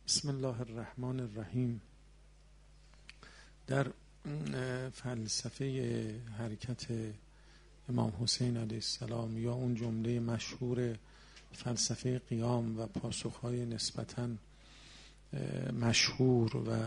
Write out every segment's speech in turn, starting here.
بسم الله الرحمن الرحیم. در فلسفه حرکت امام حسین علیه السلام یا اون جمله مشهور فلسفه قیام و پاسخهای نسبتاً مشهور و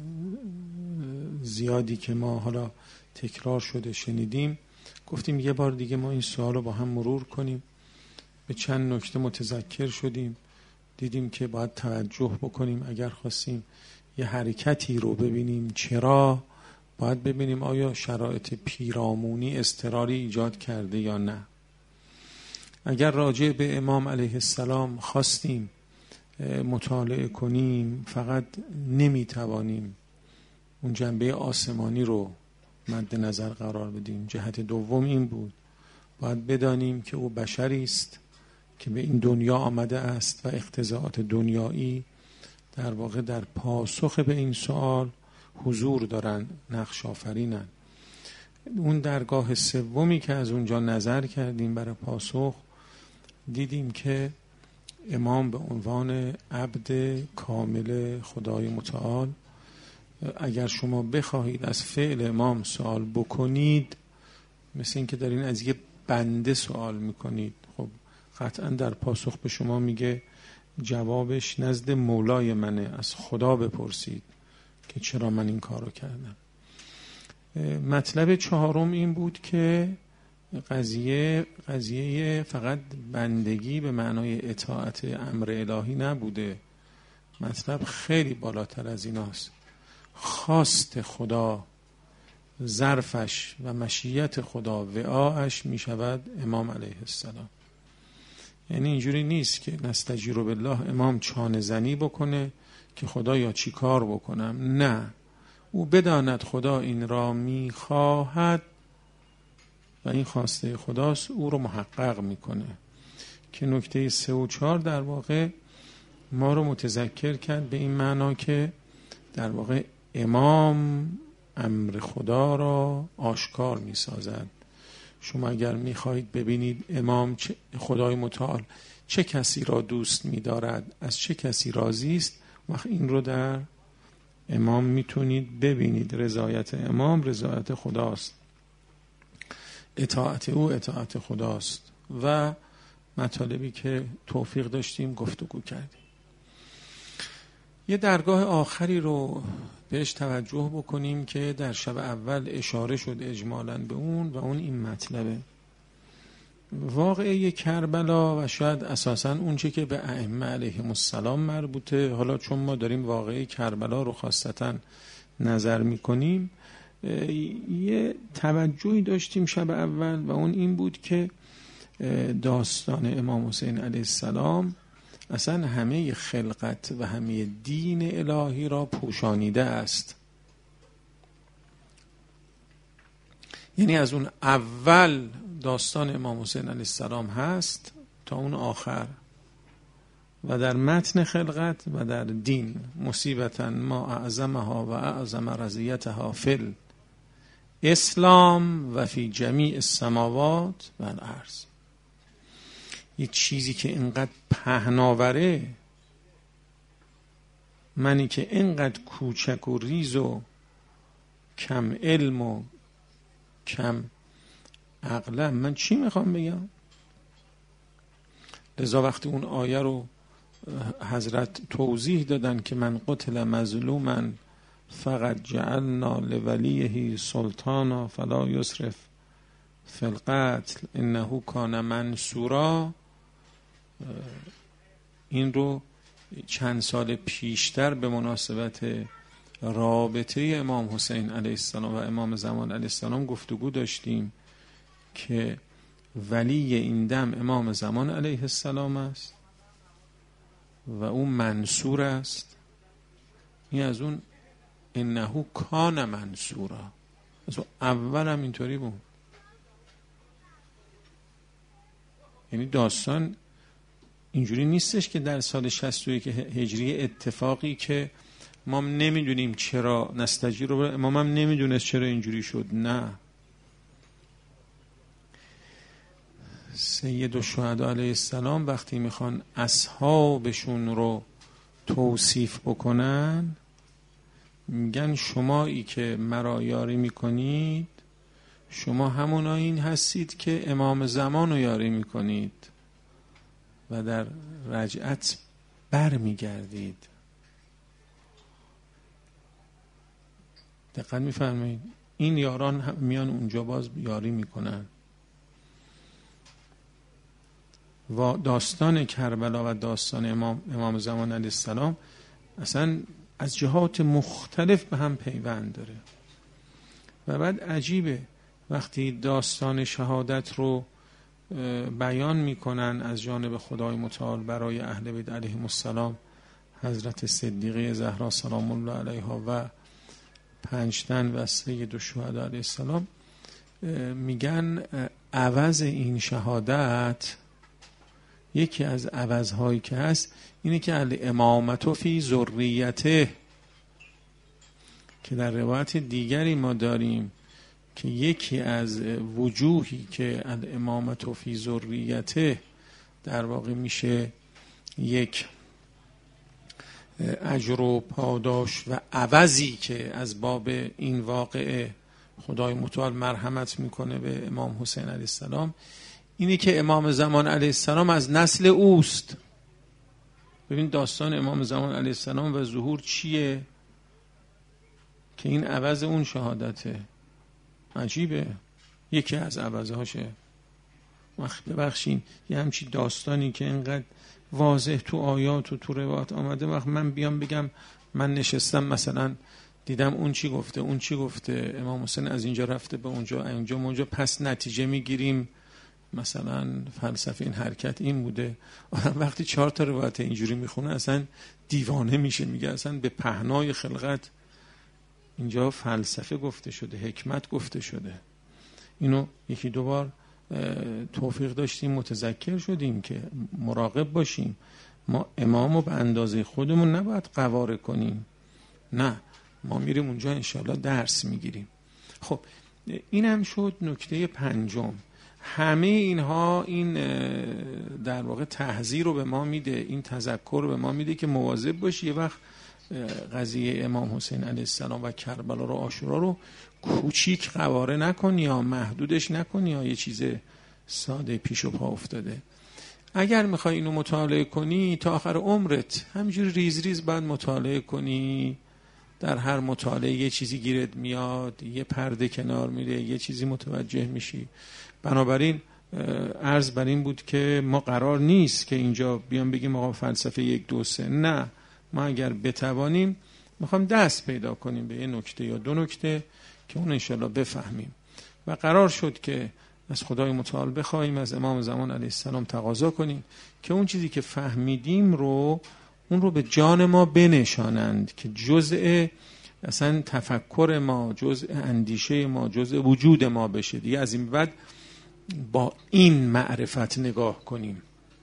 زیادی که ما حالا تکرار شده شنیدیم، گفتیم یه بار دیگه ما این سوال رو با هم مرور کنیم. به چند نکته متذکر شدیم، دیدیم که باید توجه بکنیم اگر خواستیم یه حرکتی رو ببینیم. چرا باید ببینیم آیا شرایط پیرامونی اضطراری ایجاد کرده یا نه. اگر راجع به امام علیه السلام خواستیم مطالعه کنیم، فقط نمیتوانیم اون جنبه آسمانی رو مد نظر قرار بدیم. جهت دوم این بود باید بدانیم که او بشری است که به این دنیا آمده است و اقتضاعات دنیایی در واقع در پاسخ به این سوال حضور دارن، نقش آفرینن. اون درگاه سومی که از اونجا نظر کردیم برای پاسخ، دیدیم که امام به عنوان عبد کامل خدای متعال، اگر شما بخواهید از فعل امام سوال بکنید، مثل این که دارین از یه بنده سوال میکنید. خب قطعا در پاسخ به شما میگه جوابش نزد مولای منه، از خدا بپرسید که چرا من این کارو کردم. مطلب چهارم این بود که قضیه فقط بندگی به معنای اطاعت امر الهی نبوده. مطلب خیلی بالاتر از ایناست. خواست خدا، ظرفش و مشیت خدا، وعاش می شود امام علیه السلام. یعنی اینجوری نیست که نستجیر بالله امام چانه زنی بکنه که خدا یا چی کار بکنم. نه، او بداند خدا این را می خواهد و این خواسته خداست، او رو محقق میکنه. که نکته 3 و 4 در واقع ما رو متذکر کرد به این معنا که در واقع امام امر خدا را آشکار میسازد. شما اگر میخواهید ببینید امام خدای متعال چه کسی را دوست می‌دارد، از چه کسی راضی است، وقت این رو در امام میتونید ببینید. رضایت امام رضایت خداست، اطاعت او اطاعت خداست. و مطالبی که توفیق داشتیم گفتگو کردیم. یه درگاه آخری رو بهش توجه بکنیم که در شب اول اشاره شد اجمالاً به اون، و اون این مطلبه. واقعه کربلا و شاید اساساً اون چه که به ائمه علیهم السلام مربوطه، حالا چون ما داریم واقعه کربلا رو خاصتاً نظر میکنیم، یه توجهی داشتیم شب اول، و اون این بود که داستان امام حسین علیه السلام اصلا همه خلقت و همه دین الهی را پوشانیده است. یعنی از اون اول داستان امام حسین علیه السلام هست تا اون آخر، و در متن خلقت و در دین مصیبتا ما اعظمها و اعظم رضیتها فی اسلام و فی جمیع السماوات و الارض. یه چیزی که اینقدر پهناوره، منی که اینقدر کوچک و ریز و کم علم و کم عقلم، من چی میخوام بگم؟ لذا وقتی اون آیه رو حضرت توضیح دادن که من قتل مظلوما فقط جعلنا لولیه سلطانا فلا یسرف فی القتل انه کان منصورا، این رو چند سال پیشتر به مناسبت رابطه امام حسین علیه السلام و امام زمان علیه السلام گفتگو داشتیم که ولی این دم امام زمان علیه السلام است و اون منصور است. این از اون انه کان منصورا، از اول هم اینطوری بود. یعنی داستان اینجوری نیستش که در سال 61 هجری اتفاقی که ما نمیدونیم چرا نستجیر رو امام هم نمیدونست چرا اینجوری شد. نه، سید الشهدا علیه السلام وقتی میخوان اصحابشون رو توصیف بکنن، میگن شمایی که مرا یاری میکنید شما همونایی هستید که امام زمان رو یاری میکنید و در رجعت بر میگردید. دقت میفرمایید؟ این یاران میان اونجا باز یاری میکنن. و داستان کربلا و داستان امام زمان علیه السلام اصلا از جهات مختلف به هم پیوند داره. و بعد عجیبه وقتی داستان شهادت رو بیان میکنن از جانب خدای متعال برای اهل بیت علیهم السلام، حضرت صدیقه زهرا سلام الله علیها و 5 تن و سید الشهدا علیه السلام، میگن عوض این شهادت، یکی از عوضهایی که هست اینه که الامامت فی ذریته، که در روایت دیگری ما داریم که یکی از وجوهی که الامامت فی ذریته در واقع میشه یک اجر و پاداش و عوضی که از باب این واقعه خدای متعال مرحمت میکنه به امام حسین علیه السلام، اینه که امام زمان علیه السلام از نسل اوست. ببین داستان امام زمان علیه السلام و ظهور چیه که این عوض اون شهادته. عجیبه، یکی از عوضهاشه. ببخشین یه همچی داستانی که اینقدر واضح تو آیات و تو روایات آمده، وقت من بیام بگم من نشستم مثلا دیدم اون چی گفته اون چی گفته، امام حسین از اینجا رفته به اونجا پس نتیجه میگیریم مثلا فلسفه این حرکت این بوده. آدم وقتی 4 تا روایت اینجوری میخونه اصلا دیوانه میشه، میگه اصلا به پهنای خلقت اینجا فلسفه گفته شده، حکمت گفته شده. اینو 1-2 بار توفیق داشتیم متذکر شدیم که مراقب باشیم. ما امامو به اندازه خودمون نباید قواره کنیم، نه، ما میریم اونجا انشالله درس میگیریم. خب این هم شد نکته 5. همه اینها این در واقع تحذیر رو به ما میده، این تذکر رو به ما میده که مواظب باشی یه وقت قضیه امام حسین علیه السلام و کربلا رو، عاشورا رو کوچیک قواره نکنی یا محدودش نکنی یا یه چیز ساده پیش و پا افتاده. اگر میخوای اینو مطالعه کنی تا آخر عمرت همینجوری ریز ریز باید مطالعه کنی. در هر مطالعه یه چیزی گیرت میاد، یه پرده کنار میره، یه چیزی متوجه میشی. بنابراین عرض بر این بود که ما قرار نیست که اینجا بیام بگیم آقا فلسفه 1 2 3، نه، ما اگر بتوانیم میخوام دست پیدا کنیم به یه نکته یا 2 نکته که اون انشالله بفهمیم. و قرار شد که از خدای متعال بخوایم، از امام زمان علیه السلام تقاضا کنیم که اون چیزی که فهمیدیم رو اون رو به جان ما بنشانند، که جزء اصلا تفکر ما، جزء اندیشه ما، جزء وجود ما بشه. دیگه از این بعد با این معرفت نگاه کنیم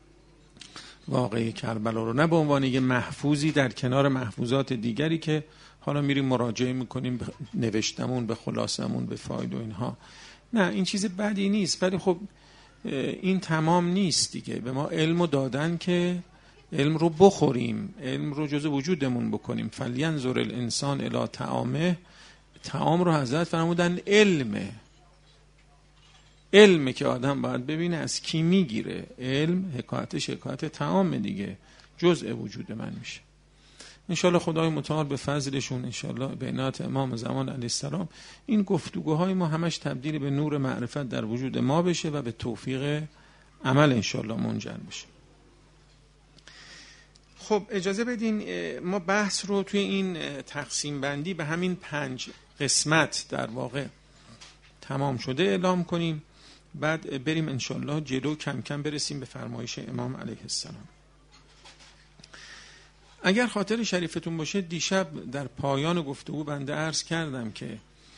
واقعی کربلا رو، نه به عنوان یه محفوظی در کنار محفوظات دیگری که حالا میریم مراجعه میکنیم به نوشتمون، به خلاصمون، به فاید و اینها. نه، این چیز بدی نیست، ولی خب این تمام نیست دیگه. به ما علمو دادن که علم رو بخوریم، علم رو جزء وجودمون بکنیم. فلینظر الانسان الی طعامه، طعام رو حضرت فرمودن علمه که آدم باید ببینه از کی میگیره. علم حکایت طعام دیگه، جزء وجود من میشه. انشالله خدای متعال به فضلشون، انشالله به عنایت امام زمان علیه السلام، این گفتگوهای ما همش تبدیل به نور معرفت در وجود ما بشه و به توفیق عمل انشالله منجر بشه. خب اجازه بدین ما بحث رو توی این تقسیم بندی به همین 5 قسمت در واقع تمام شده اعلام کنیم، بعد بریم انشالله جلو، کم کم برسیم به فرمایش امام علیه السلام. اگر خاطر شریفتون باشه، دیشب در پایان گفتگو بنده عرض کردم که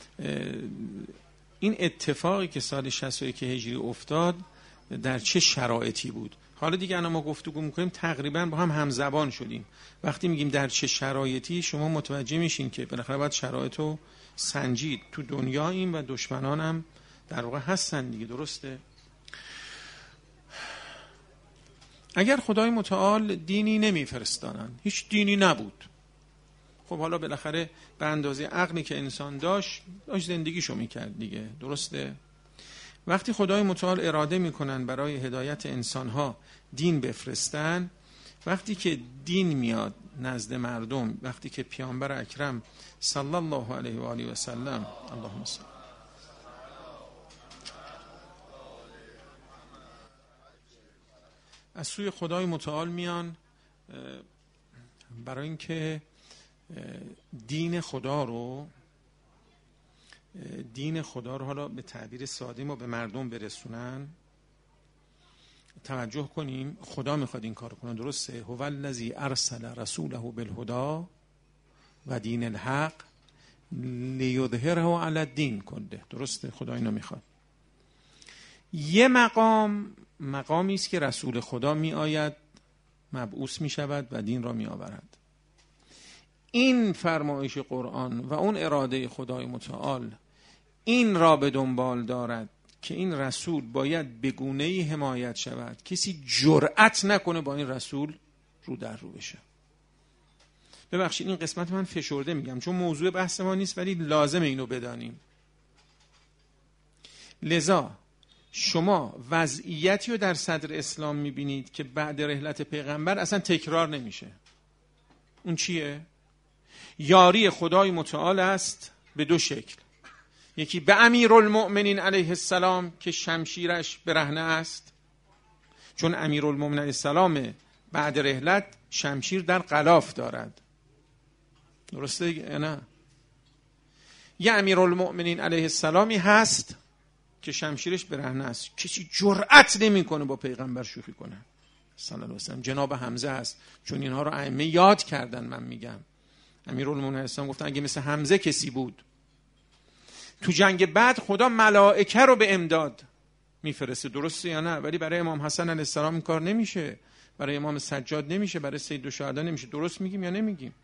این اتفاقی که سال 61 هجری افتاد در چه شرایطی بود. حالا دیگه ما گفتگو میکنیم تقریبا با هم همزبان شدیم. وقتی میگیم در چه شرایطی، شما متوجه میشین که بالاخره باید شرایط رو سنجید. تو دنیاییم و دشمنان هم در واقع هستن دیگه، درسته؟ اگر خدای متعال دینی نمیفرستانن، هیچ دینی نبود، خب حالا بالاخره به اندازه عقلی که انسان داشت زندگیشو میکرد دیگه، درسته؟ وقتی خدای متعال اراده میکنن برای هدایت انسانها دین بفرستن، وقتی که دین میاد نزد مردم، وقتی که پیامبر اکرم صلی الله علیه و آله و سلم، اللهم صل، از سوی خدای متعال میان برای اینکه دین خدا رو حالا به تعبیر ساده ما به مردم برسونن. توجه کنیم، خدا میخواد این کار کنه، درسته؟ هو الذی ارسل رسوله بالهدی و دین الحق لیظهره علی الدین کله، درسته؟ خدا اینو میخواد. یه مقامی است که رسول خدا می آید، مبعوث می شود و دین را می آورد. این فرمایش قرآن و اون اراده خدای متعال این را به دنبال دارد که این رسول باید به گونه‌ای حمایت شود کسی جرأت نکنه با این رسول رو در رو بشه. ببخشید این قسمت من فشرده میگم چون موضوع بحث ما نیست، ولی لازمه اینو بدانیم. لذا شما وضعیتی رو در صدر اسلام میبینید که بعد رحلت پیغمبر اصلا تکرار نمیشه. اون چیه؟ یاری خدای متعال است به دو شکل. یکی به امیرالمؤمنین علیه السلام که شمشیرش برهنه است، چون امیرالمؤمنین علیه السلام بعد رحلت شمشیر در غلاف دارد، درسته یا نه؟ یه امیرالمؤمنین علیه السلامی هست که شمشیرش برهنه است، کسی جرأت نمیکنه با پیغمبر شوخی کنه صلی الله علیه و سلم. جناب حمزه است، چون اینها رو ائمه یاد کردن. من میگم امیرالمؤمنین علیه السلام گفتن اگه مثل حمزه کسی بود. تو جنگ بعد خدا ملائکه رو به امداد میفرسته، درسته یا نه؟ ولی برای امام حسن علیه السلام این کار نمیشه، برای امام سجاد نمیشه، برای سیدالشهدا نمیشه. درست میگیم یا نمیگیم؟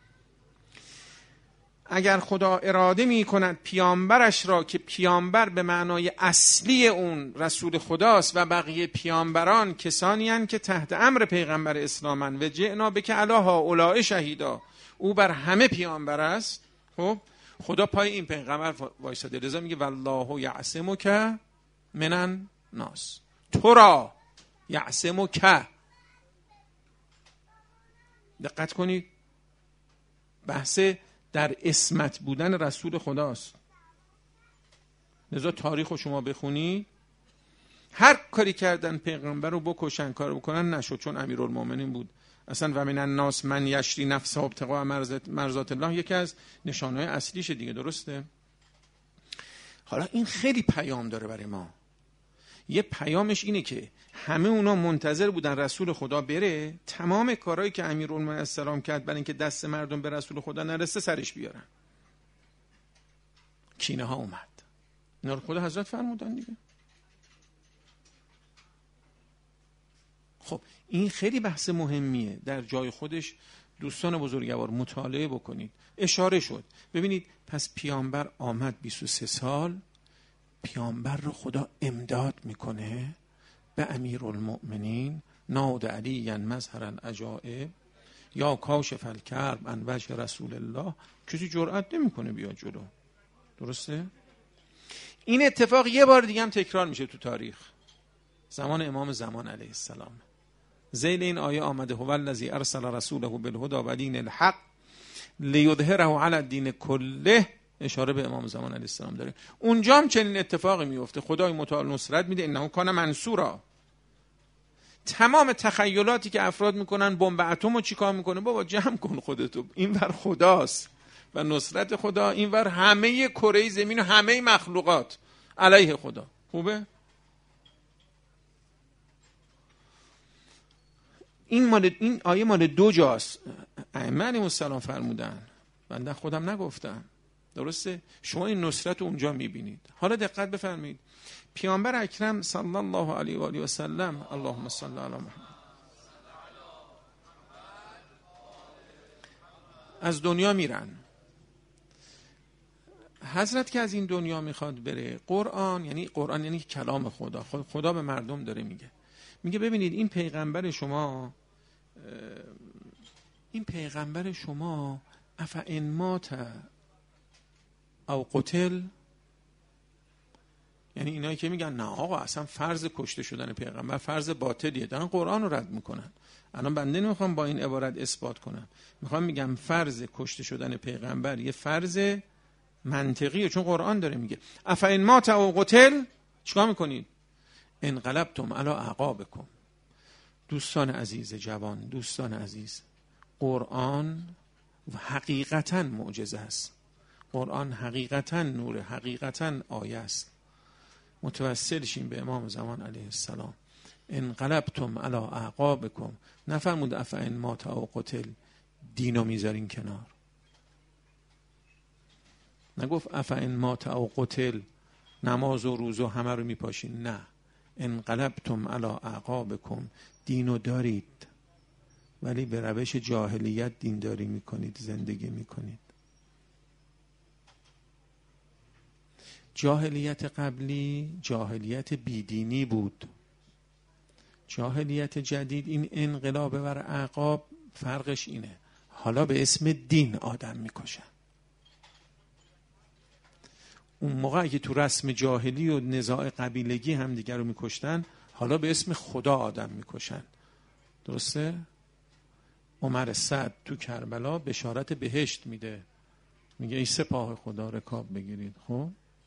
اگر خدا اراده می کند پیامبرش را که پیامبر به معنای اصلی اون رسول خداست و بقیه پیامبران کسانی هستند که تحت امر پیغمبر اسلامن و جئنا بک علی هؤلاء شهیدا، او بر همه پیامبر است. خب خدا پای این پیغمبر وایساده، لذا میگه والله یعصمک من الناس، تو را یعصمک. دقت کنید، بحث در اسمت بودن رسول خداست. لذا تاریخ رو شما بخونی، هر کاری کردن پیغمبر رو بکشن، کار بکنن، نشد، چون امیرالمومنین بود. اصلا و من الناس من یشری نفسه ابتغاء مرضات الله یکی از نشانه‌های اصلیشه دیگه، درسته؟ حالا این خیلی پیام داره برای ما. یه پیامش اینه که همه اونا منتظر بودن رسول خدا بره، تمام کارهایی که امیرالمومنین السلام کرد برای اینکه دست مردم به رسول خدا نرسه سرش بیارن. کینه ها اومد. اینا رو خدا حضرت فرمودن دیگه. خب این خیلی بحث مهمیه، در جای خودش دوستان بزرگوار مطالعه بکنید. اشاره شد، ببینید پس پیامبر آمد 23 سال، پیامبر رو خدا امداد میکنه به امیرالمؤمنین ناد علی مظهر العجائب یا کاشف الکرب عن وجه رسول الله. کسی جرئت نمیکنه بیاد جلو، درسته؟ این اتفاق یه بار دیگه هم تکرار میشه تو تاریخ، زمان امام زمان علیه السلام. ذیل این آیه آمده هو الذی ارسل رسوله بالهدی و دین الحق لیظهره علی الدین کله، اشاره به امام زمان علیه السلام داره. اونجا هم چنین اتفاقی میفته، خدای متعال نصرت میده، انه کان منصورا. تمام تخیلاتی که افراد میکنن بمب اتم رو چیکار میکنه، بابا جمع کن خودتو، اینور خداست و نصرت خدا، اینور همه کره زمین و همه مخلوقات علیه خدا. خوبه؟ این آیه مال دو جاست، ائمه علیهم السلام فرمودن، بنده خودم نگفتم، درسته؟ شما این نصرت رو اونجا میبینید. حالا دقت بفرمایید، پیامبر اکرم صلی الله علیه و آله و سلم، اللهم صل علی محمد، از دنیا میرن. حضرت که از این دنیا میخواد بره، قرآن یعنی کلام خدا به مردم داره میگه، میگه ببینید این پیغمبر شما افئن مات او قتل، یعنی اینایی که میگن نه آقا اصلا فرض کشته شدن پیغمبر فرض باطلیه، دارن قرآن رو رد میکنن. الان بنده نمیخوام با این عبارت اثبات کنم، میخوام میگم فرض کشته شدن پیغمبر یه فرض منطقیه، چون قرآن داره میگه افئن مات او قتل چیکار میکنید؟ انقلبتم علی اعقابکم. دوستان عزیز جوان، دوستان عزیز، قرآن حقیقتا معجزه است، قرآن حقیقتا نور، حقیقتا آیه است. متوسل شیم به امام زمان علیه السلام. انقلبتم علی اعقابکم، نفرمود افئن مات او قتل دینو میذارین کنار، نگفت افئن مات او قتل نماز و روزه همه رو میپاشین، نه، انقلبتم علی اعقابکم، دینو دارید ولی به روش جاهلیت دینداری میکنید، زندگی میکنید. جاهلیت قبلی جاهلیت بیدینی بود، جاهلیت جدید این انقلاب بر اعقاب فرقش اینه، حالا به اسم دین آدم میکشن. اون موقع که تو رسم جاهلی و نزاع قبیلگی هم دیگر رو میکشتن، حالا به اسم خدا آدم میکشن. درسته؟ عمر سعد تو کربلا بشارت بهشت میده، میگه ای سپاه خدا رکاب بگیرید. خب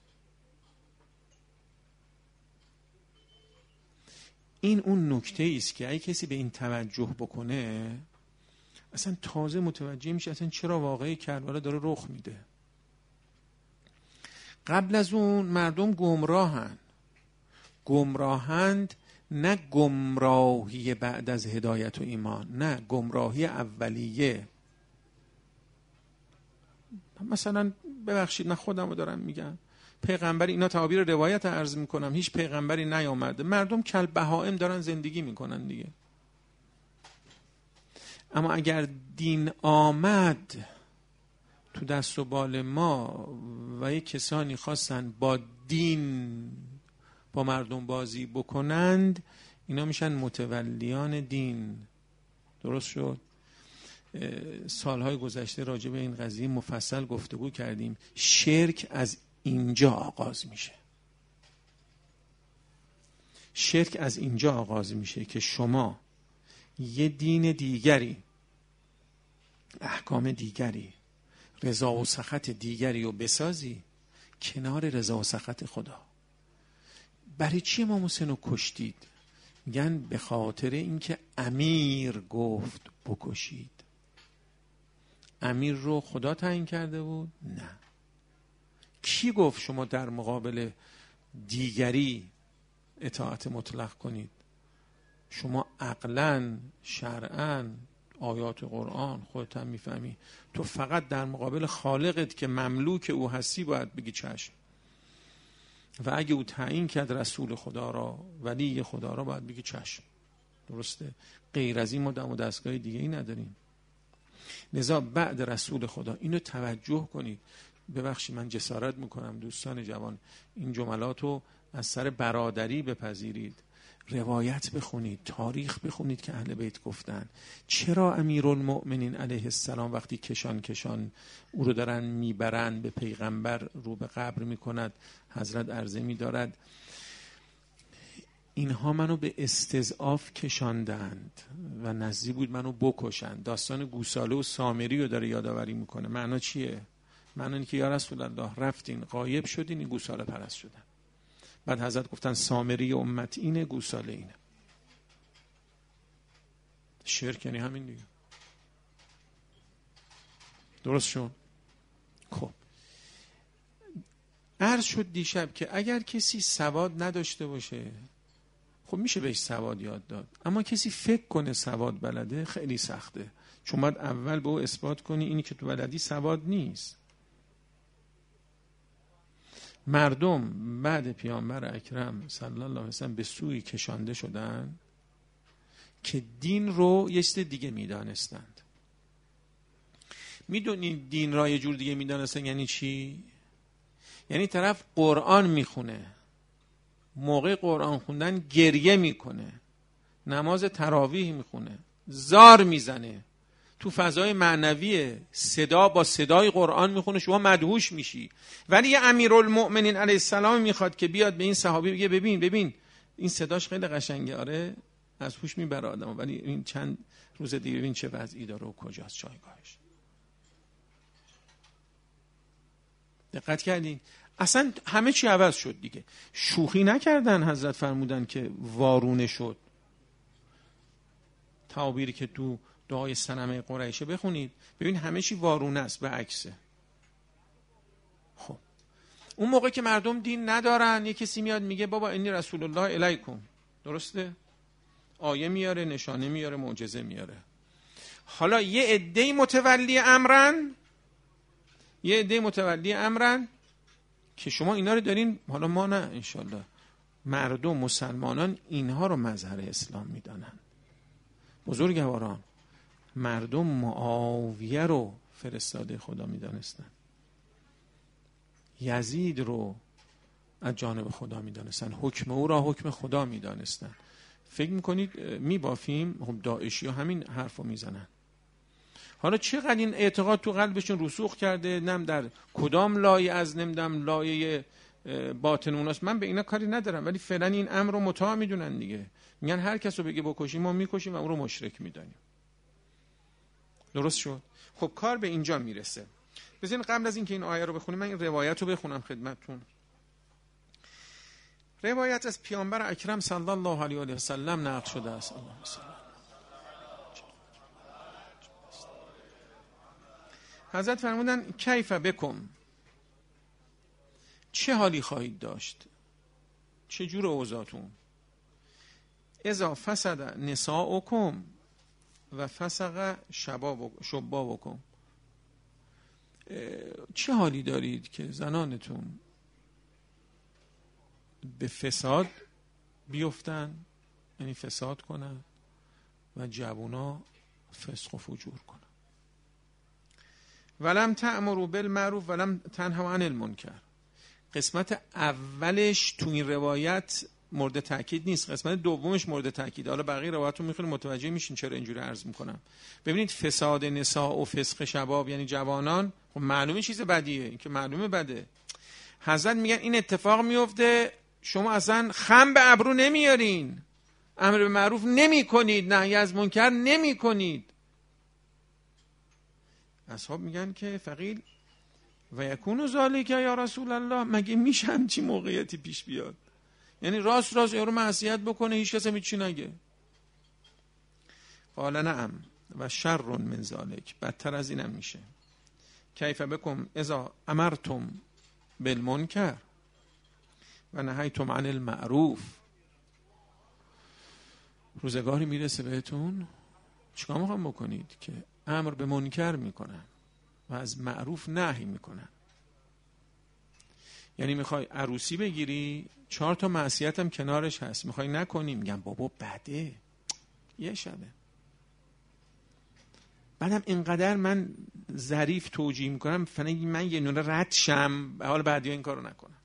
این اون نکته ایست که اگه کسی به این توجه بکنه اصلا تازه متوجه میشه اصلا چرا واقعی کربلا داره رخ میده. قبل از اون مردم گمراهند، نه گمراهی بعد از هدایت و ایمان، نه گمراهی اولیه. مثلا ببخشید من خودم رو دارم میگم، پیغمبری، اینا تعابیر روایت عرض میکنم، هیچ پیغمبری نیامده، مردم کل بهائم دارن زندگی میکنن دیگه. اما اگر دین آمد تو دست و بال ما و یک کسانی خواستن با دین با مردم بازی بکنند، اینا میشن متولیان دین. درست شد؟ سالهای گذشته راجع به این قضیه مفصل گفتگو کردیم. شرک از اینجا آغاز میشه، شرک از اینجا آغاز میشه که شما یه دین دیگری، احکام دیگری، رضا و سخط دیگری رو بسازی کنار رضا و سخط خدا. برای چی امام حسین رو کشتید؟ میگن به خاطر اینکه امیر گفت بکشید. امیر رو خدا تعیین کرده بود؟ نه. کی گفت شما در مقابل دیگری اطاعت مطلق کنید؟ شما عقلاً، شرعاً، آیات قرآن خودت هم میفهمی، تو فقط در مقابل خالقت که مملوک او هستی باید بگی چشم، و اگه او تعیین کرد رسول خدا را، ولی خدا را، باید بگی چشم. درسته؟ غیر از این ما دم و دستگاه دیگه ای نداریم. لذا بعد رسول خدا اینو توجه کنید. ببخشید من جسارت میکنم دوستان جوان، این جملات رو از سر برادری بپذیرید، روایت بخونید، تاریخ بخونید که اهل بیت گفتن. چرا امیرالمؤمنین علیه السلام وقتی کشان او رو دارن میبرن به پیغمبر رو به قبر میکند، حضرت عرضه میدارد اینها منو به استضعاف کشاندند و نزدیک بود منو بکشند. داستان گوساله و سامری رو داره یادآوری میکنه. معنا چیه؟ معنا اینه که یا رسول الله رفتین غایب شدین، این گوساله پرست شدن. بعد حضرت گفتن سامری امت اینه، گوساله اینه. شرک یعنی همین دیگه. درست شد؟ خب عرض شد دیشب که اگر کسی سواد نداشته باشه خب میشه بهش سواد یاد داد، اما کسی فکر کنه سواد بلده خیلی سخته، چون باید اول به او اثبات کنی اینی که تو بلدی سواد نیست. مردم بعد پیامبر اکرم صلی الله علیه وسلم به سوی کشانده شدن که دین رو یه چیز دیگه میدانستند. میدونید دین را یه جور دیگه میدانستن یعنی چی؟ یعنی طرف قرآن میخونه، موقع قرآن خوندن گریه میکنه، نماز تراویح میخونه، زار میزنه، تو فضای معنوی صدا با صدای قرآن میخونه، شما مدهوش میشی. ولی یه امیرالمؤمنین علیه السلام میخواد که بیاد به این صحابی بگه ببین این صداش خیلی قشنگه، آره از هوش میبره آدمو، ولی این چند روز دیگه ببین چه وضعی داره و کجاست جایگاهش. دقت کردین؟ اصلا همه چی عوض شد دیگه. شوخی نکردن، حضرت فرمودن که وارونه شد. تعابیری که تو دعای صنم قریشه بخونید ببین همه چی وارونه است، به عکسه. خب اون موقع که مردم دین ندارن، یه کسی میاد میگه بابا انی رسول الله الیکم، درسته؟ آیه میاره، نشانه میاره، معجزه میاره. حالا یه عده متولی امرن که شما اینا رو دارین، حالا ما نه انشالله، مردم مسلمانان اینها رو مظهر اسلام میدانن. بزرگواران مردم معاویه رو فرستاده خدا میدانستن، یزید رو از جانب خدا میدانستن، حکم او را حکم خدا میدانستن. فکر میکنید میبافیم؟ خب داعشی ها همین حرف رو میزنن. حالا چقدر این اعتقاد تو قلبشون رسوخ کرده، نم در کدام لایه از نمیدم لایه باطن اوناست، من به اینا کاری ندارم، ولی فعلا این امر رو مطاع میدونن دیگه. میگن هر کس رو بگه بکشیم ما میکشیم و اون رو مشرک میدانیم. درست شد؟ خب کار به اینجا میرسه. بذارین قبل از اینکه این آیه رو بخونیم من این روایت رو بخونم خدمتتون. روایت از پیامبر اکرم صلی الله علیه و سلم نقل شده است. اللهم صل. حضرت فرمودن کیف بکم، چه حالی خواهید داشت، چه جور اوضاعتون، اذا فسد نساؤکم و فسق شبابکم، چه حالی دارید که زنانتون به فساد بیفتن، یعنی فساد کنن، و جوونا فسق و فجور کنن. ولم تأمروا بالمعروف ولم تنهوا عن المنکر. قسمت اولش تو این روایت مورد تاکید نیست، قسمت دومش مورد تاکید. حالا بقیه روایت رو میخونید متوجه میشین چرا اینجوری عرض میکنم. ببینید فساد نساء و فسق شباب یعنی جوانان، خب معلومه چیز بدیه، این که معلومه بده. حضرت میگن این اتفاق میفته، شما اصلا خم به ابرو نمیارین، امر به معروف نمی کنید، نهی از منکر نمی کنید. اصحاب میگن که فقیل و یکون ذالک یا رسول الله، مگه میشه همچی موقعیتی پیش بیاد؟ یعنی راست یارو معصیت بکنه هیچ کس هم هیچی نگه. قال نعم و شر من ذالک، بدتر از اینم میشه. کیف بکم اذا امرتم بالمنکر و نهیتم عن المعروف. روزگاری میرسه بهتون چیکار میخوام بکنید که امر به منکر میکنن و از معروف نهی میکنن. یعنی میخوای عروسی بگیری 4 تا معصیت هم کنارش هست، میخوای نکنی، میگن بابا بده یه شبه. بعدم اینقدر من ظریف توجیه میکنم فنه من یه نونه رد شم، حالا بعدی این کارو نکنم.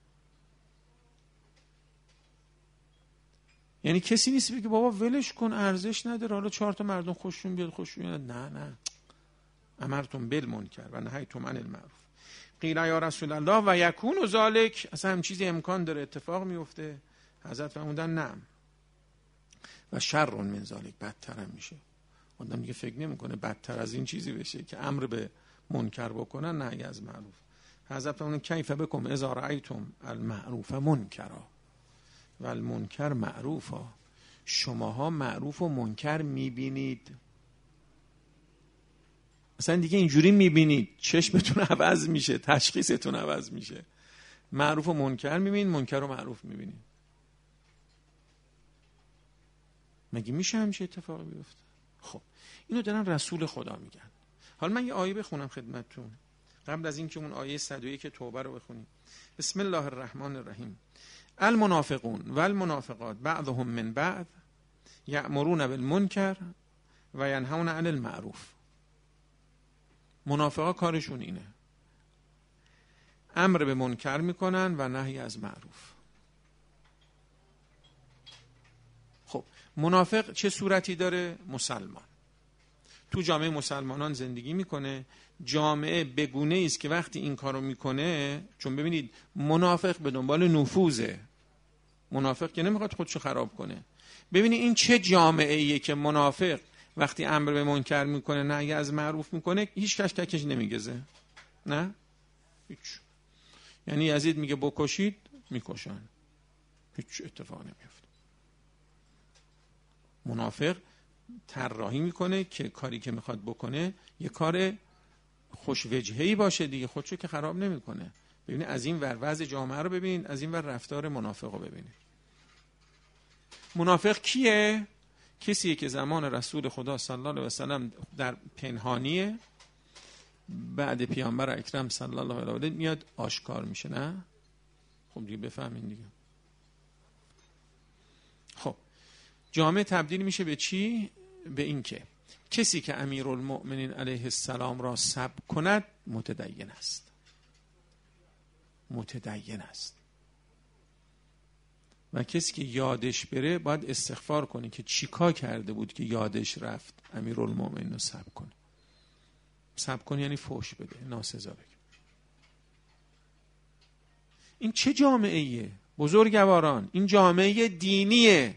یعنی کسی نیست بگه بابا ولش کن ارزش نداره، حالا 4 تا مردم خوششون بیاد خوششون بیاد. نه امرتم بالمنکر و نهیتم عن المعروف. قیل یا رسول الله و یکون ذالک، اصلا هم چیزی امکان داره اتفاق میفته؟ حضرت فرمودن نعم و شر من ذالک، بدتر هم میشه. آدم دیگه فکر نمیکنه بدتر از این چیزی بشه که امر به منکر بکنن نهی از معروف. حضرت فرمودن کیف بکم اذا رأیتم المعروف منکرا و المنکر معروفا. شماها معروف و منکر میبینید، اصلا دیگه اینجوری میبینید، چشمتون عوض میشه، تشخیصتون عوض میشه. معروف و منکر میبینید، منکر و معروف میبینید. مگه میشه همچین اتفاقی بیفته؟ خب اینو دارن رسول خدا میگن. حالا من یه آیه بخونم خدمتتون قبل از اینکه اون آیه 101 توبه رو بخونیم. بسم الله الرحمن الرحیم. المنافقون و المنافقات بعضهم من بعض یأمرون بالمنکر و ینهون عن المعروف. منافقا کارشون اینه، امر به منکر میکنن و نهی از معروف. خب منافق چه صورتی داره؟ مسلمان تو جامعه مسلمانان زندگی میکنه، جامعه بگونه است که وقتی این کارو میکنه، چون ببینید منافق به دنبال نفوذه، منافق که نمیخواد خودشو خراب کنه. ببینید این چه جامعه ایه که منافق وقتی امر به منکر میکنه، نهی از معروف میکنه، هیچ کس تکش نمیگزه، نه هیچ. یعنی یزید میگه بکشید، میکشن، هیچ اتفاق نمیفته. منافق طراحی میکنه که کاری که میخواد بکنه یه کار خوشوجهی باشه دیگه، خودشو که خراب نمیکنه. ببینید از این ور وضع جامعه رو ببینید، از این ور رفتار منافق رو ببینید. منافق کیه؟ کسیه که زمان رسول خدا صلی الله علیه و سلم در پنهانیه، بعد پیامبر اکرم صلی الله علیه و آله میاد آشکار میشه. نه خب دیگه بفهمین دیگه. خب جامعه تبدیل میشه به چی؟ به این که کسی که امیرالمؤمنین علیه السلام را سب کند متدین است، متدین است. و کسی که یادش بره باید استغفار کنه که چیکار کرده بود که یادش رفت امیرالمؤمنین رو سب کنه. سب کنه یعنی فحش بده، ناسزا بگه. این چه جامعه ایه بزرگواران؟ این جامعه دینیه،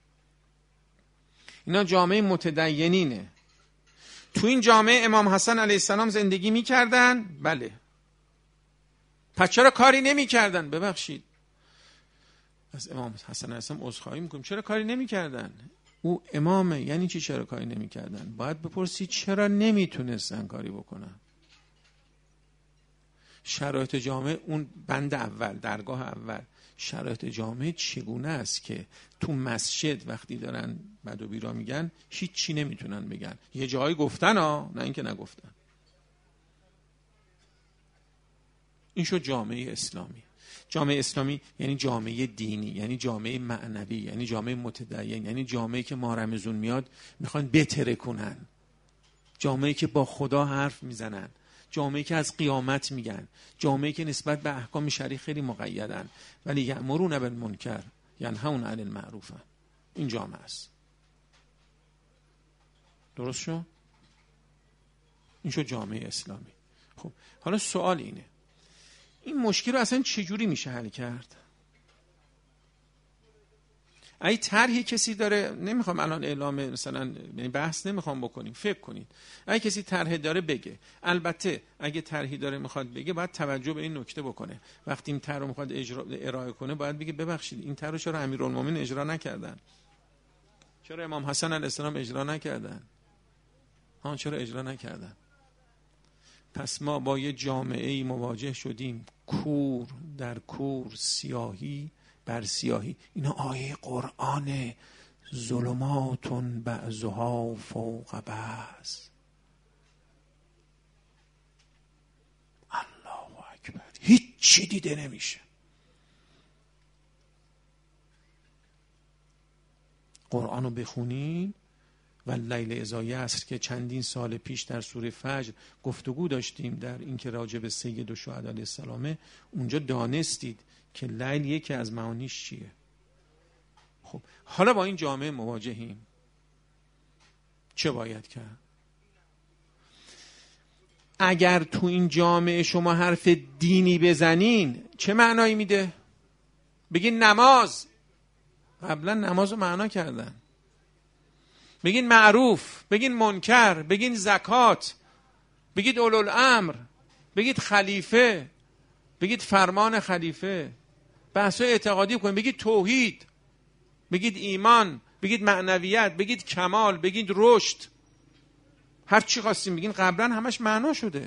اینا جامعه متدینینه. تو این جامعه امام حسن علیه السلام زندگی میکردن؟ بله. پس چرا کاری نمیکردن؟ ببخشید از امام حسن علیه السلام عذرخواهی میکنیم، چرا کاری نمیکردن؟ او امامه. یعنی چی چرا کاری نمیکردن؟ باید بپرسید چرا نمیتونستن کاری بکنن. شرایط جامعه، اون بند اول، درگاه اول، شرایط جامعه چگونه است که تو مسجد وقتی دارن بد و بیرا میگن هیچ چی نمیتونن بگن. یه جایی گفتن ها، نه اینکه نگفتن. این شد جامعه اسلامی. جامعه اسلامی یعنی جامعه دینی، یعنی جامعه معنوی، یعنی جامعه متدین، یعنی جامعه که ماه رمضان میاد میخوان بتره کنن، جامعه که با خدا حرف میزنن، جامعه که از قیامت میگن، جامعه که نسبت به احکام شرعی خیلی مقیدن ولی یأمرون بالمنکر ینهون عن المعروف. این جامعه است. درست شد؟ این شد جامعه اسلامی. خب حالا سوال اینه، این مشکل رو اصلا چجوری میشه حل کرد؟ ای طرحی کسی داره، نمیخوام الان اعلام مثلا بحث نمیخوام بکنیم، فکر کنید. ای کسی طرح داره بگه. البته اگه طرحی داره میخواد بگه باید توجه به این نکته بکنه. وقتی این طرح رو میخواد ارائه کنه باید بگه ببخشید این طرح رو چرا امیرالمومنین اجرا نکردن؟ چرا امام حسن علیه السلام اجرا نکردن؟ چرا اجرا نکردن؟ پس ما با یه جامعه‌ای مواجه شدیم، کور در کور، سیاهی بر سیاهی. اینا آیه قرآن، ظلمات بعضها فوق بعض. الله اکبر. هیچ چی دیده نمیشه. قرآنو بخونین و لیل اذا یسر که چندین سال پیش در سوره فجر گفتگو داشتیم در این که راجع به سید الشهدا علیه السلام، اونجا دانستید که لیل یکی از معانیش چیه. خب حالا با این جامعه مواجهیم، چه باید کرد؟ اگر تو این جامعه شما حرف دینی بزنین چه معنایی میده؟ بگین نماز، قبلا نماز رو معنا کردن. بگین معروف، بگین منکر، بگین زکات، بگید اولوالامر، بگید خلیفه، بگید فرمان خلیفه، بحث‌های اعتقادی کنید، بگید توحید، بگید ایمان، بگید معنویت، بگید کمال، بگید رشد. هر چی خواستیم بگین قبلا همش معنا شده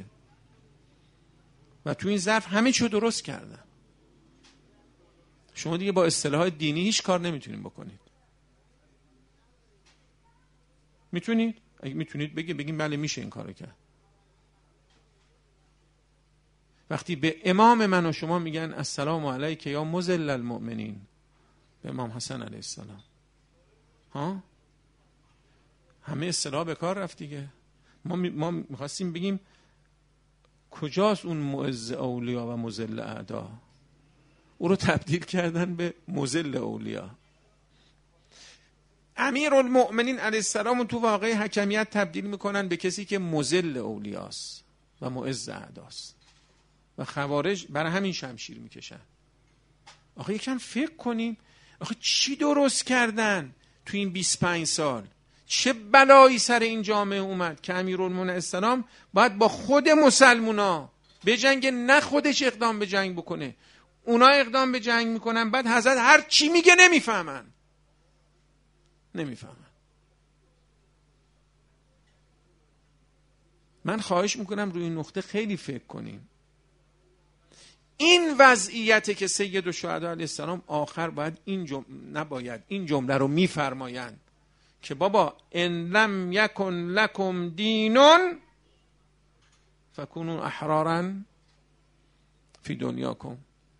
و تو این ظرف همه چیو درست کردن. شما دیگه با اصطلاحات دینی هیچ کار نمیتونید بکنید. میتونید؟ اگه میتونید بگین بله میشه این کارو کرد. وقتی به امام من و شما میگن السلام علیک یا مذل المؤمنین، به امام حسن علیه السلام، همه اصطلاح به کار رفت دیگه. ما میخواستیم بگیم کجاست اون معز اولیا و مذل اعدا؟ او رو تبدیل کردن به مذل اولیا. امیرالمؤمنین علیه السلام تو واقع حکمیت تبدیل میکنن به کسی که مذل اولیاست و معز اعداست و خوارج برای همین شمشیر میکشن. آخه یکم فکر کنیم، آخه چی درست کردن تو این 25 سال؟ چه بلایی سر این جامعه اومد که امیرالمؤمنین علیه السلام باید با خود مسلمونا به جنگ، نه خودش اقدام به جنگ بکنه، اونا اقدام به جنگ میکنن، بعد حضرت هر چی میگه نمیفهمن. من خواهش میکنم روی این نقطه خیلی فکر کنیم. این وضعیته که سید الشهدا علیه السلام آخر باید نباید این جمله رو میفرمایند که بابا ان لم یکن لکم دینون فکونوا احرارا فی دنیاکم.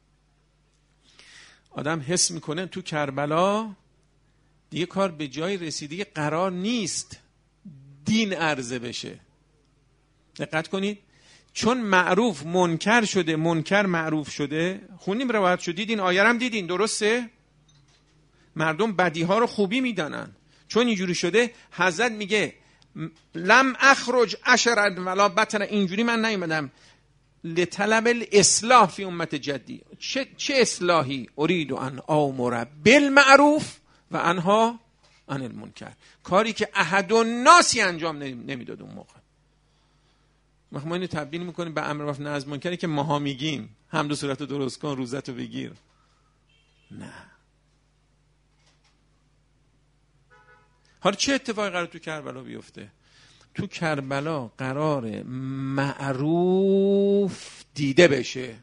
آدم حس میکنه تو کربلا دیگه کار به جای رسیدگی قرار نیست دین عرضه بشه. دقت کنید، چون معروف منکر شده، منکر معروف شده. خونیم روایت شد، دیدین آیه هم دیدین، درسته؟ مردم بدی ها رو خوبی میدانن. چون اینجوری شده حضرت میگه لم اخرج عشرا ولا بطرا، اینجوری من نیومدم لطلب الاصلاح فی امت جدی. چه اصلاحی؟ ارید ان آمر بالمعروف و انها عن المنکر. کاری که احد الناس انجام نمیداد اون موقع. ما اینو تبدیل میکنیم به امر معروف نهی از منکری که ماها میگیم حمد و صورت رو درست کن، روزت رو بگیر. نه. حالا چه اتفاقی قرار تو کربلا بیفته؟ تو کربلا قرار معروف دیده بشه،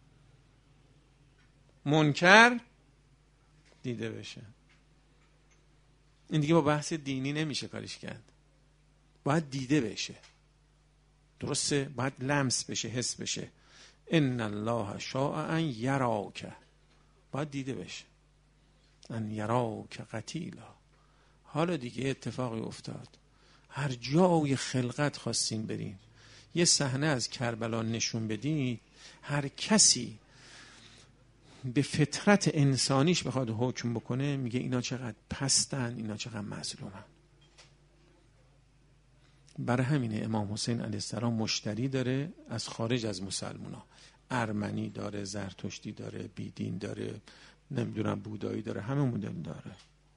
منکر دیده بشه. این دیگه با بحث دینی نمیشه کارش کرد، باید دیده بشه. درسته؟ باید لمس بشه، حس بشه. ان الله شاء ان یراک، باید دیده بشه. ان یراک قتیلا. حالا دیگه اتفاقی افتاد، هر جای خلقت خواستین برین یه صحنه از کربلا نشون بدین، هر کسی به فطرت انسانیش بخواد حکم بکنه میگه اینا چقدر پستن، اینا چقدر مظلومن. برای همینه امام حسین علیه السلام مشتری داره از خارج از مسلمونا. ارمنی داره، زرتشتی داره، بیدین داره، نمیدونم بودایی داره، همه مدل داره.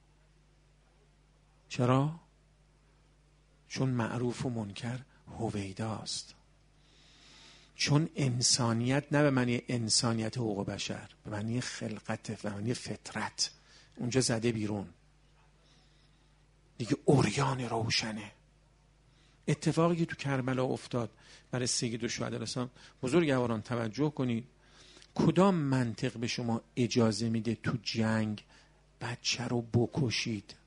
چرا؟ چون معروف و منکر هویداست. چون انسانیت نه به معنی انسانیت حقوق بشر، به معنی خلقت، به معنی فطرت اونجا زده بیرون دیگه، عریان روشنه. اتفاقی که تو کربلا افتاد برای سید الشهدا علیه السلام، بزرگواران توجه کنید، کدام منطق به شما اجازه میده تو جنگ بچه رو بکشید؟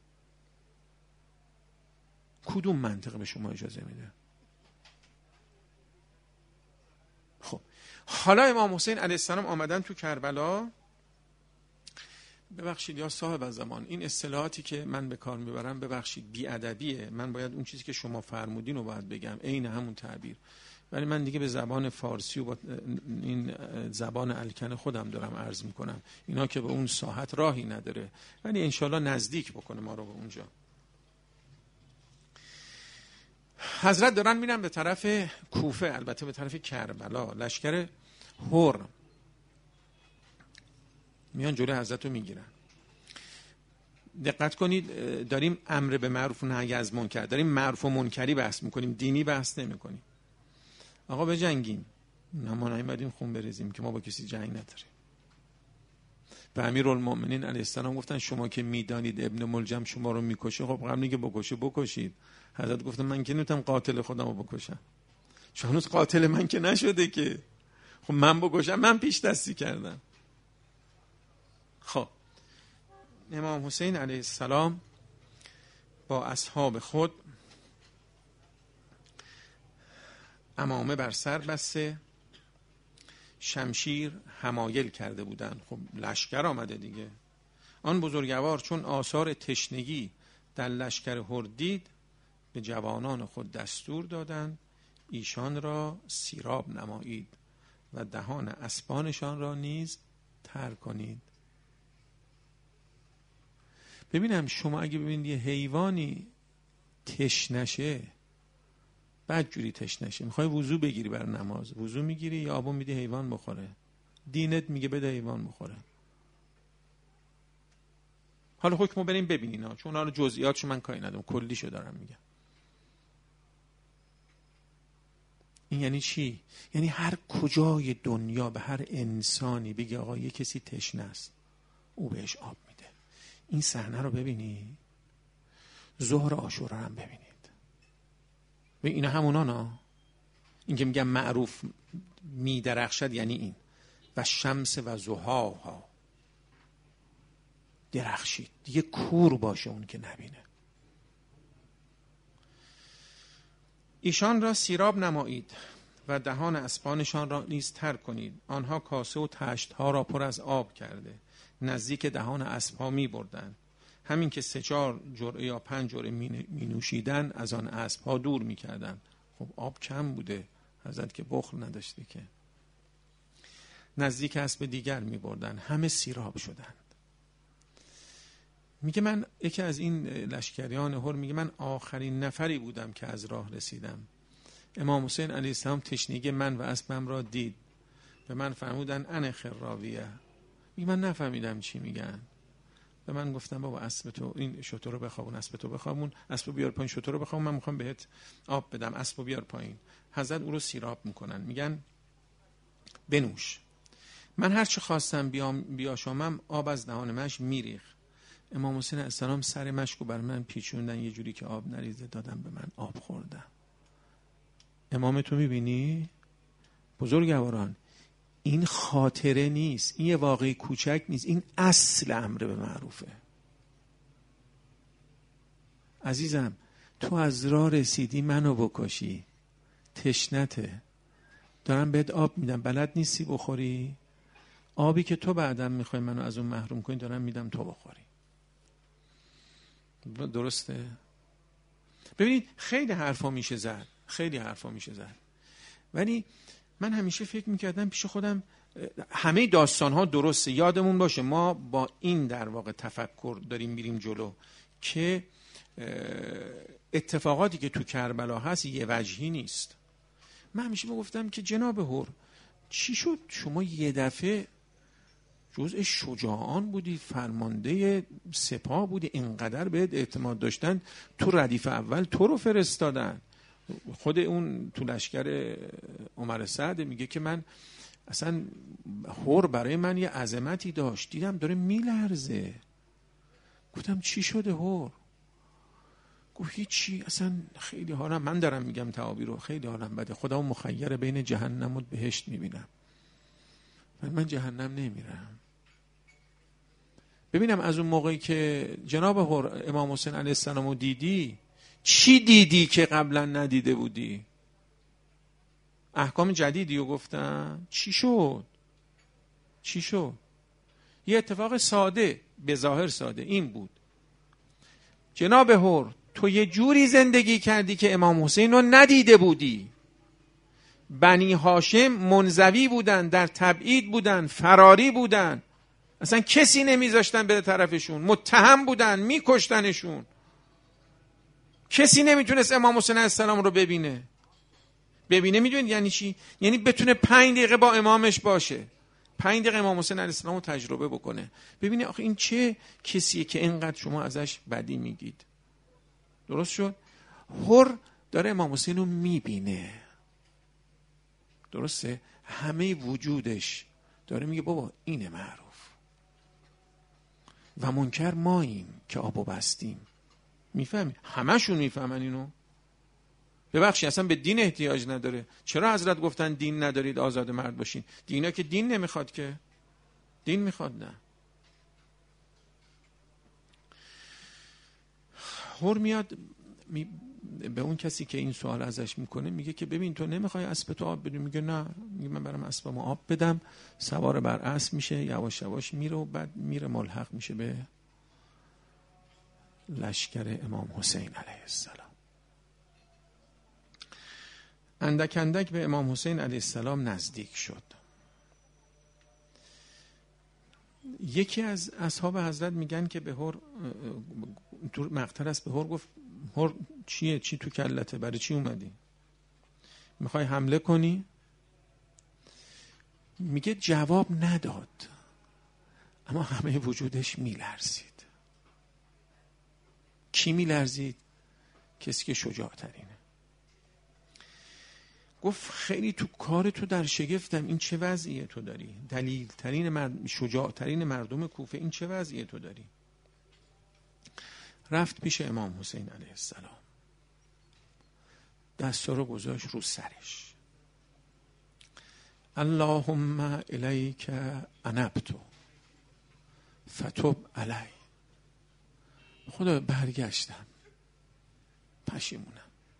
کدوم منطق به شما اجازه میده؟ خب حالا امام حسین علیه السلام آمدن تو کربلا. ببخشید یا صاحب زمان، این اصطلاحاتی که من به کار میبرم ببخشید بی‌ادبیه، من باید اون چیزی که شما فرمودین رو باید بگم عین همون تعبیر، ولی من دیگه به زبان فارسی و با این زبان الکن خودم دارم عرض میکنم، اینا که به اون ساحت راهی نداره، ولی انشالله نزدیک بکنه ما رو به اونجا. حضرت دارن میرن به طرف کوفه، البته به طرف کربلا. لشکر هر میان جلوی حضرت رو میگیرن. دقت کنید، داریم امر به معروف و نهی از منکر، داریم معروف و منکری بحث میکنیم، دینی بحث نمیکنیم. آقا بجنگیم، ما نیومدیم خون بریزیم که ما با کسی جنگ نداریم. و امیرالمؤمنین علیه السلام گفتن شما که میدانید ابن ملجم شما رو میکشه، خب قبل اینکه بکشید. حضرت گفتن من که نمیتونم قاتل خودم رو بکشم، چون هنوز قاتل من که نشده که، خب من بکشم، من پیش دستی کردم. خب امام حسین علیه السلام با اصحاب خود عمامه بر سر بسته، شمشیر حمایل کرده بودن. خب لشکر آمده دیگه. آن بزرگوار چون آثار تشنگی در لشکر هر دید، به جوانان خود دستور دادند ایشان را سیراب نمایید و دهان اسبانشان را نیز تر کنید. ببینم شما اگه ببینید یه حیوانی تشنشه، بعد جوری تشنشه، میخوای وضو بگیری بر نماز، وضو میگیری یا آبو میدی حیوان بخوره؟ دینت میگه بده حیوان بخوره. حالا حکمو بریم ببینین ها، چون حالا جزئیاتشو من کاری ندارم، کلیشو دارم میگم. این یعنی چی؟ یعنی هر کجای دنیا به هر انسانی بگی آقا یه کسی تشنه است، او بهش آب میده. این صحنه رو ببینی، ظهر عاشورا هم ببینید. و اینا همونا نه، این که میگم معروف میدرخشد یعنی این. و شمس و ضحاها، درخشید دیگه، کور باشه اون که نبینه. ایشان را سیراب نمایید و دهان اسبانشان را نیز تر کنید. آنها کاسه و تشتها را پر از آب کرده نزدیک دهان اسبها می بردند. همین که 3-4 جرعه یا 5 جرعه می نوشیدن از آن اسبها دور می کردن. خب آب کم بوده، حضرت که بخل نداشته که. نزدیک اسب دیگر می بردن، همه سیراب شدند. میگه من یکی از این لشکریان هر میگه من آخرین نفری بودم که از راه رسیدم. امام حسین علیه السلام تشنگی من و اسبم را دید، به من فرمودن ان خراویه. میگه من نفهمیدم چی میگن. به من گفتم بابا اسب تو، این شتر رو بخوابون، اسب تو بخوابون، اسب بیار پایین، شتر رو بخوابون، من میخوام بهت آب بدم، اسب بیار پایین. حضرت او رو سیراب میکنن، میگن بنوش. من هر چه خواستم بیاشامم آب از دهان مش میریخ. امام حسین علیه السلام سر مشکو بر من پیچوندن یه جوری که آب نریزه، دادم به من، آب خوردم. امام تو میبینی؟ بزرگواران، این خاطره نیست، این یه واقعی کوچک نیست، این اصل امر به معروفه. عزیزم تو از راه رسیدی منو بکشی، تشنته، دارم بهت آب میدم، بلد نیستی بخوری، آبی که تو بعدم میخوای منو از اون محروم کنی دارم میدم تو بخوری. درسته؟ ببینید خیلی حرفا میشه زد، خیلی حرفا میشه زد، ولی من همیشه فکر میکردم پیش خودم همه داستان ها درسته. یادمون باشه ما با این در واقع تفکر داریم میریم جلو که اتفاقاتی که تو کربلا هست یه وجهی نیست. من همیشه میگفتم که جناب هر چی شد شما یه دفعه جزء شجاعان بودی، فرمانده سپاه بودی، اینقدر بهت اعتماد داشتن، تو ردیف اول تو رو فرستادن. خود اون تو لشکر عمر سعد میگه که من اصلا هر برای من یه عظمتی داشت، دیدم داره میلرزه، گفتم چی شده هر؟ گفت هیچی، اصلا خیلی حالم، من دارم میگم تعابیر رو، خیلی حالم بده، خدا مخیر بین جهنم و بهشت میبینم، من جهنم نمیرم. ببینم از اون موقعی که جناب هر امام حسین علیه السلام رو دیدی، چی دیدی که قبلا ندیده بودی؟ احکام جدیدی رو گفتن؟ چی شد؟ چی شد؟ یه اتفاق ساده، به ظاهر ساده، این بود جناب هر تو یه جوری زندگی کردی که امام حسین رو ندیده بودی. بنی هاشم منزوی بودن، در تبعید بودن، فراری بودن، اصلا کسی نمیذاشتن به طرفشون، متهم بودن، میکشتنشون، کسی نمیتونست امام حسین علیه السلام رو ببینه. میدونید یعنی چی؟ یعنی بتونه 5 دقیقه با امامش باشه، 5 دقیقه امام حسین علیه السلام رو تجربه بکنه، ببینه آخه این چه کسیه که اینقدر شما ازش بدی میگید. درست شد؟ هر داره امام حسین رو میبینه، درسته؟ همه وجودش داره میگه بابا اینه معروف و منکر ماییم که آبو بستیم. میفهمی؟ همشون میفهمن اینو. ببخشید اصلا به دین احتیاج نداره. چرا حضرت گفتن دین ندارید آزاد مرد باشین؟ دینا که دین نمیخواد، که دین میخواد. نه، هر میاد به اون کسی که این سوال ازش میکنه میگه که ببین تو نمیخوای اسب تو آب بدی؟ میگه نه، میگه من برم اسبمو آب بدم. سوار بر اسب میشه، یواش یواش میره و بعد میره ملحق میشه به لشکر امام حسین علیه السلام. اندک اندک به امام حسین علیه السلام نزدیک شد. یکی از اصحاب حضرت میگن که به هر تو مقتل است، به هر گفت هر چیه، چی تو کلته، برای چی اومدی، میخوای حمله کنی؟ میگه جواب نداد، اما همه وجودش میلرزید. کی میلرزید؟ کسی که شجاع ترینه. گفت خیلی تو کار تو در شگفتم، این چه وضعیه تو داری؟ دلیل ترین شجاع ترین مردم کوفه، این چه وضعیه تو داری؟ رفت پیش امام حسین علیه السلام، دستا رو گذاشت رو سرش. اللهم الیک انبت فتب علی. خدا برگشتم، پشیمونم،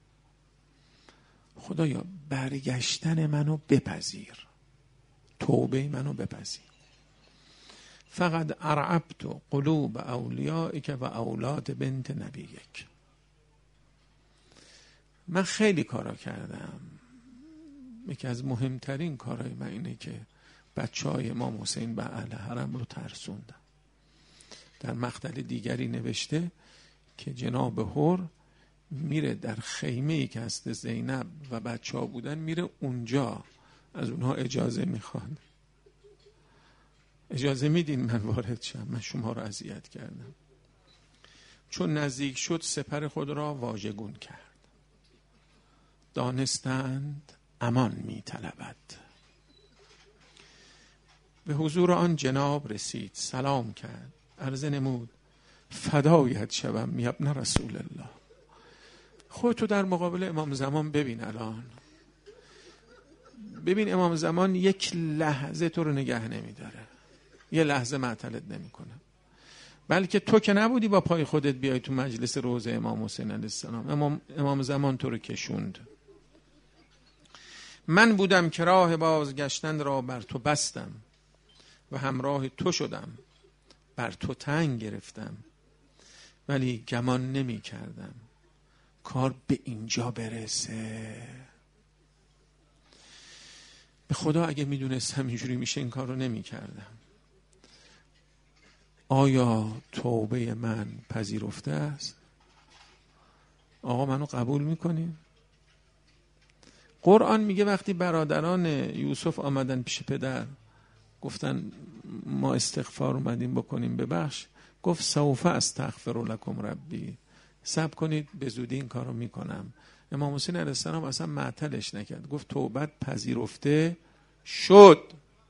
خدایا برگشتن منو بپذیر، توبه منو بپذیر. فقط ارعبت قلوب اولیائک و اولاد بنت نبیک. من خیلی کارا کردم، یکی از مهمترین کارهای من اینه که بچهای امام حسین به اهل حرم رو ترسوندم. در مقتل دیگری نوشته که جناب هر میره در خیمه‌ای که هست زینب و بچه‌ها بودن، میره اونجا از اونها اجازه میخواد، اجازه میدین من وارد شم، من شما رو اذیت کردم. چون نزدیک شد سپر خود را واژگون کرد، دانستند امان میطلبد. به حضور آن جناب رسید، سلام کرد، عرضه نمود فدایت شوم یا ابن رسول الله. خودتو در مقابل امام زمان ببین، الان ببین امام زمان یک لحظه تو رو نگه نمیداره، یه لحظه معطلت نمیکنه، بلکه تو که نبودی با پای خودت بیای تو مجلس روضه امام حسین علیه السلام، امام زمان تو رو کشوند. من بودم که راه بازگشتن را بر تو بستم و همراه تو شدم، بر تو تنگ گرفتم، ولی گمان نمی کردم کار به اینجا برسه. به خدا اگه می دونستم اینجوری میشه این کار رو نمی کردم. آیا توبه من پذیرفته است؟ آقا منو قبول میکنی؟ قرآن میگه وقتی برادران یوسف آمدن پیش پدر گفتن ما استغفار اومدیم بکنیم ببخش، گفت سوف استغفر لکم ربی، صبر کنید به زودی این کارو میکنم. امام حسین علیه السلام اصلا معطلش نکرد، گفت توبت پذیرفته شد.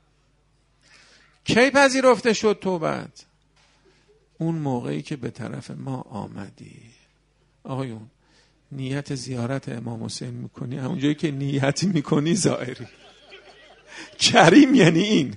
کی پذیرفته شد توبت؟ اون موقعی که به طرف ما آمدی. آقایون نیت زیارت امام حسین میکنی، همونجایی که نیت میکنی زائری. کریم یعنی این،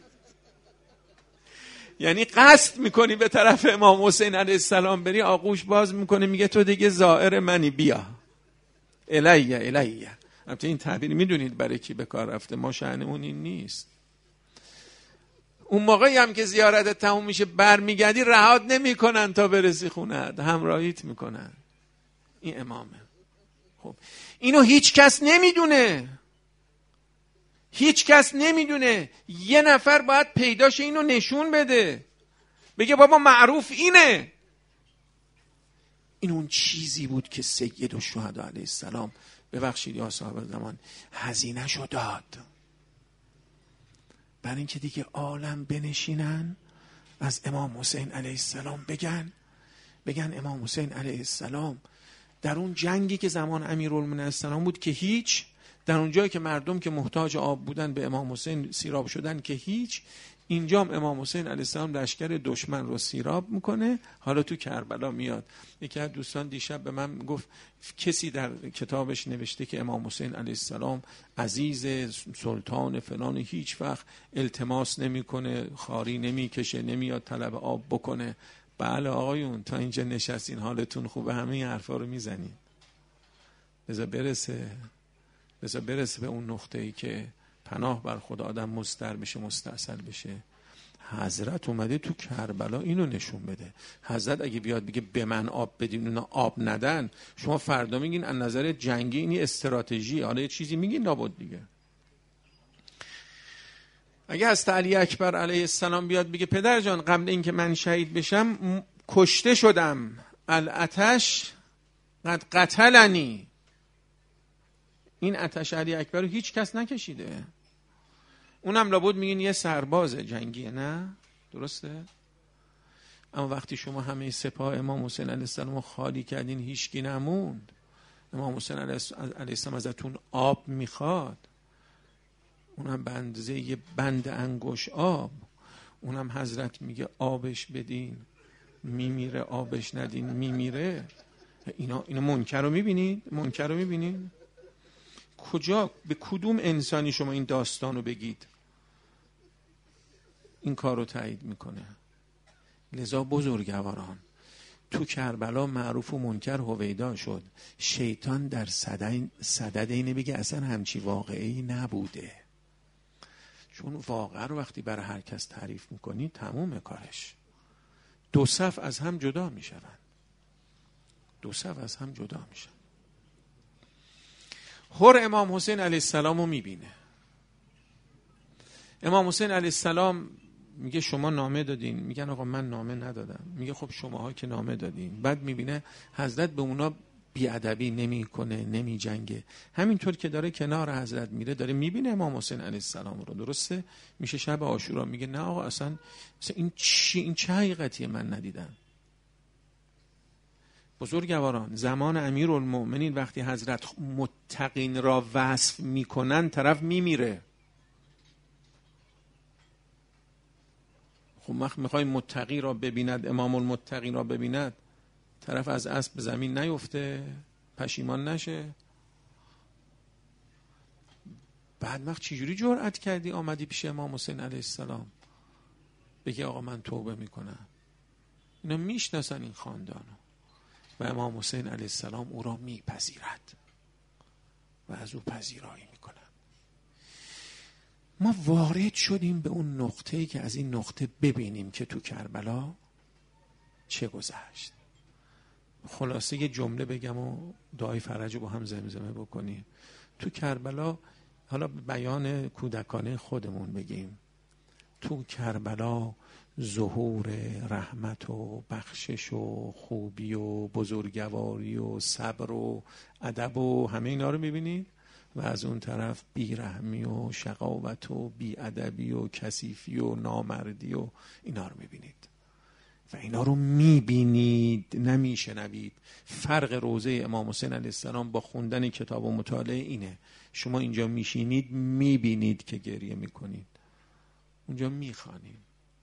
یعنی قصد میکنی به طرف امام حسین علیه السلام بری، آغوش باز میکنه میگه تو دیگه زائر منی، بیا الیه الیه. البته این تعبیر میدونید برای کی به کار رفته، ما شأنمون این نیست. اون موقعی هم که زیارت تموم میشه برمیگردی رهات نمیکنن تا برسی خونت، همراهیت میکنن. این امامه. خب اینو هیچ کس نمیدونه، هیچ کس نمیدونه. یه نفر باید پیداش اینو نشون بده، بگه بابا معروف اینه. این اون چیزی بود که سید الشهدا علیه السلام، ببخشید یا صاحب زمان، هزینه‌شو داد برای اینکه دیگه عالم بنشینن از امام حسین علیه السلام بگن امام حسین علیه السلام در اون جنگی که زمان امیرالمومنین علیه السلام بود که هیچ، در اون جایی که مردم که محتاج آب بودن به امام حسین سیراب شدن که هیچ، اینجا امام حسین علیه السلام لشکر دشمن رو سیراب میکنه. حالا تو کربلا میاد. یکی از دوستان دیشب به من گفت کسی در کتابش نوشته که امام حسین علیه السلام عزیز سلطان فلان، هیچ وقت التماس نمیکنه، خاری نمیکشه، نمیاد طلب آب بکنه. بله آقایون تا اینجا نشستین حالتون خوبه، همه این حرفا رو میزنین. بذار برسه به اون نقطه‌ای که پناه بر خدا آدم مستر بشه، مستاصل بشه. حضرت اومده تو کربلا اینو نشون بده. حضرت اگه بیاد بگه به من آب بدین اونا آب ندن، شما فردا میگین از نظر جنگی اینی استراتژی، حالا یه چیزی میگین نابود دیگه. اگه از علی اکبر علیه السلام بیاد بگه پدر جان قبل اینکه من شهید بشم کشته شدم، الاتش قد قتلنی، این آتش علی اکبر رو هیچ کس نکشیده، اونم لابد میگین یه سرباز جنگیه، نه؟ درسته؟ اما وقتی شما همه سپاه امام حسین علیه السلام رو خالی کردین هیچکی نموند، امام حسین علیه السلام ازتون آب میخواد، اونم به اندازه یه بند انگوش آب، اونم حضرت میگه آبش بدین میمیره، آبش ندین میمیره. اینا منکر رو میبینید؟ منکر رو میبینید؟ کجا به کدوم انسانی شما این داستان رو بگید این کار رو تایید میکنه؟ لذا بزرگواران تو کربلا معروف و منکر هویدا شد، شیطان در صدد اینه بگه اصلا همچی واقعی نبوده، چون واقعا رو وقتی برای هر کس تعریف میکنی تموم کارش، دو صف از هم جدا میشن، دو صف از هم جدا میشن. هر امام حسین علیه السلام رو میبینه، امام حسین علیه السلام میگه شما نامه دادین، میگن آقا من نامه ندادم، میگه خب شماها که نامه دادین. بعد میبینه حضرت به اونا بیادبی نمیکنه، نمیجنگه، همینطور که داره کنار حضرت میره داره میبینه امام حسین علیه السلام رو، درسته؟ میشه شب عاشورا، میگه نه آقا اصلا این چه حقیقتیه من ندیدم. بزرگواران زمان امیرالمؤمنین وقتی حضرت متقین را وصف میکنن طرف میمیره. خب وقت میخوای متقی را ببیند، امام المتقین را ببیند، طرف از اسب به زمین نیفته، پشیمان نشه؟ بعد وقت چجوری جرأت کردی آمدی پیش امام حسین علیه السلام بگی آقا من توبه میکنم؟ اینا میشناسن این خاندانو و امام حسین علیه السلام او را میپذیرد و از او پذیرایی میکنن. ما وارد شدیم به اون نقطه‌ای که از این نقطه ببینیم که تو کربلا چه گذشت. خلاصه یه جمله بگم و دعای فرج رو با هم زمزمه بکنیم. تو کربلا، حالا بیان کودکانه خودمون بگیم، تو کربلا ظهور رحمت و بخشش و خوبی و بزرگواری و صبر و ادب و همه اینا رو میبینید و از اون طرف بیرحمی و شقاوت و بیادبی و کثیفی و نامردی و اینا رو میبینید و اینا رو میبینید نمیشنوید. فرق روضه امام حسین علیه السلام با خوندن کتاب و مطالعه اینه، شما اینجا میشینید میبینید که گریه میکنید، اونجا میخوانید.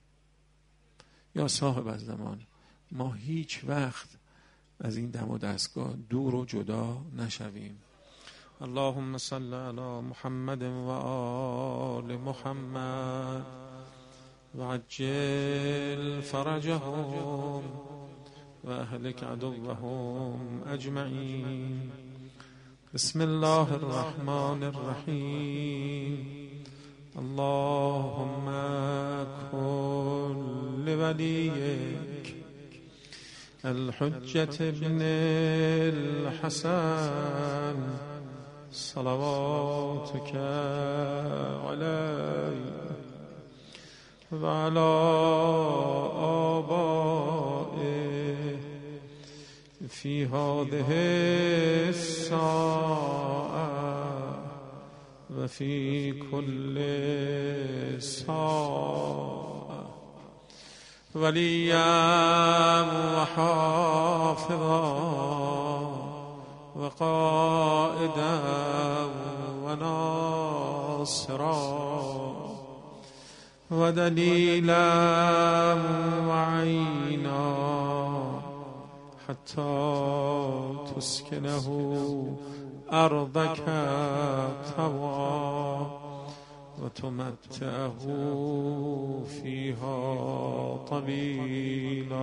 یا صاحب از زمان، ما هیچ وقت از این دم و دستگاه دور و جدا نشویم. اللهم صل علی محمد و آل محمد و عجل فرجهم و اهلک عدوهم اجمعین. بسم الله الرحمن الرحیم. اللهم كن لوليك الحجة ابن الحسن صلواتك عليه وعلى آبائه في هذه الساعة وفي كل ساعة وليا وحافظا وقائدا وناصرا ودليلا وعينا حتى تسكنه أرضك طوعا وتمتعه فيها طويلا